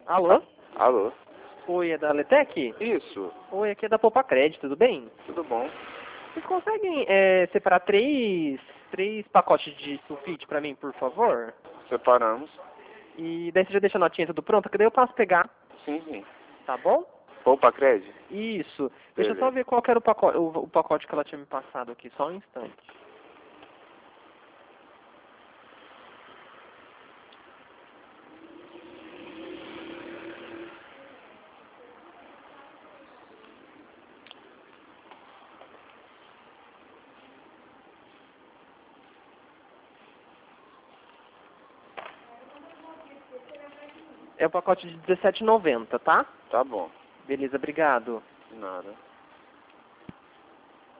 Alô? Alô? Oi, é da Letec? Isso, Oi, aqui é da Poupa Crédito, tudo bem? tudo bom? Vocês conseguem separar três pacotes de sulfite pra mim, por favor? Separamos. E daí você já deixa a notinha tudo pronta, que daí eu passo pegar, Sim, sim. tá bom? Poupa crédito? Isso. Deixa eu só Beleza. ver qual que era o pacote que ela tinha me passado aqui, só um instante. É o pacote de R$17,90, tá? Tá bom. Beleza, obrigado. De nada.